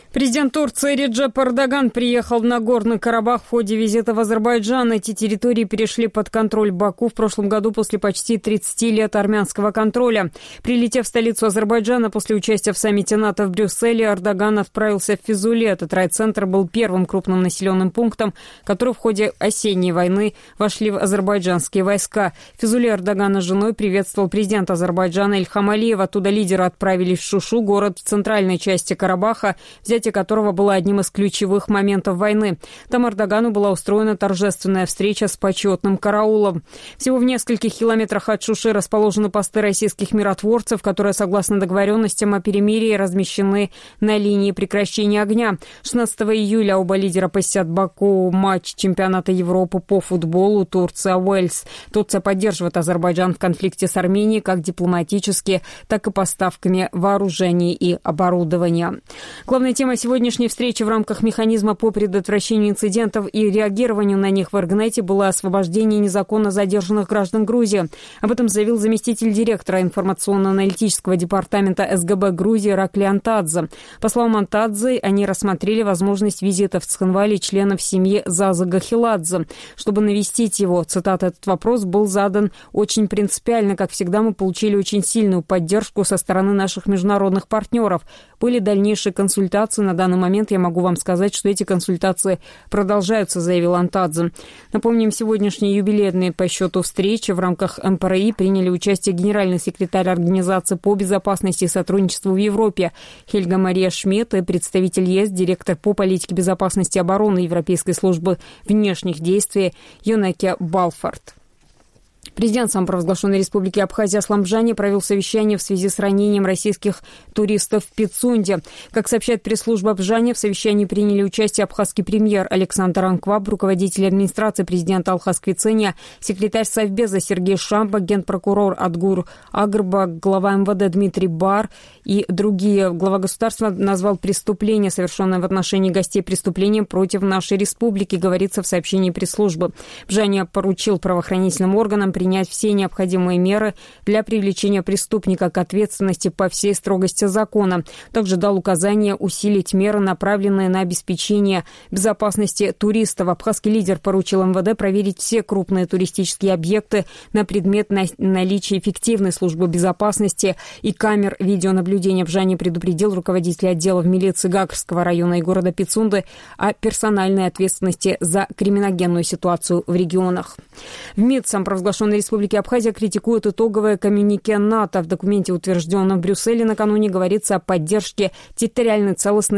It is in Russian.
Президент Турции Реджеп Эрдоган приехал в Нагорный Карабах в ходе визита в Азербайджан. Эти территории перешли под контроль Баку в прошлом году после почти 30 лет армянского контроля. Прилетев в столицу Азербайджана после участия в саммите НАТО в Брюсселе, Эрдоган отправился в Физуле. Этот райцентр был первым крупным населенным пунктом, который в ходе осенней войны вошли в азербайджанские войска. В Физуле Эрдогана с женой приветствовал президент Азербайджана Ильхам Алиев. Оттуда лидеры отправились в Шушу, город в центральной части Карабаха, взятие которого было одним из ключевых моментов войны. Там Эрдогану была устроена торжественная встреча с почетным караулом. Всего в нескольких километрах от Шуши расположены посты российских миротворцев, которые, согласно договоренностям о перемирии, размещены на линии прекращения огня. 16 июля оба лидера посетят Баку матч чемпионата Европы по футболу Турция-Уэльс. Турция поддерживает Азербайджан в конфликте с Арменией как дипломатически, так и поставками вооружений и оборудования. Главная тема сегодняшней встречи в рамках механизма по предотвращению инцидентов и реагированию на них в Эргнете было освобождение незаконно задержанных граждан Грузии. Об этом заявил заместитель директора информационно-аналитического департамента СГБ Грузии Иракли Антадзе. По словам Антадзе, они рассмотрели возможность визита в Цхинвали членов семьи Заза Гахиладзе, чтобы навестить его. Цитата: «Этот вопрос был задан очень принципиально. Как всегда, мы получили очень сильную поддержку со стороны наших международных партнеров. Были дальнейшие консультации. На данный момент я могу вам сказать, что эти консультации продолжаются», заявил Антадзе. Напомним, сегодняшние юбилейные по счету встречи в рамках МПРИ приняли участие генеральный секретарь Организации по безопасности и сотрудничеству в Европе Хельга Мария Шмидт и представитель ЕС, директор по политике безопасности и обороны Европейской службы внешних действий Йонеке Балфорд. Президент самопровозглашенной республики Абхазия Аслан Бжани провел совещание в связи с ранением российских туристов в Пицунде. Как сообщает пресс-служба Бжани, в совещании приняли участие абхазский премьер Александр Анкваб, руководитель администрации президента Алхаз Квицения, секретарь Совбеза Сергей Шамба, генпрокурор Адгур Агрба, глава МВД Дмитрий Бар и другие. Глава государства назвал преступление, совершенное в отношении гостей, преступлением против нашей республики, говорится в сообщении пресс-службы. Бжани поручил правоохранительным органам принять все необходимые меры для привлечения преступника к ответственности по всей строгости закона. Также дал указание усилить меры, направленные на обеспечение безопасности туристов. Абхазский лидер поручил МВД проверить все крупные туристические объекты на предмет наличия эффективной службы безопасности и камер видеонаблюдения. Бжани предупредил руководителей отделов милиции Гагарского района и города Пицунды о персональной ответственности за криминогенную ситуацию в регионах. В МИД самопровозглашенной Республики Абхазия критикует итоговое коммюнике НАТО. В документе, утвержденном в Брюсселе накануне, говорится о поддержке территориальной целостности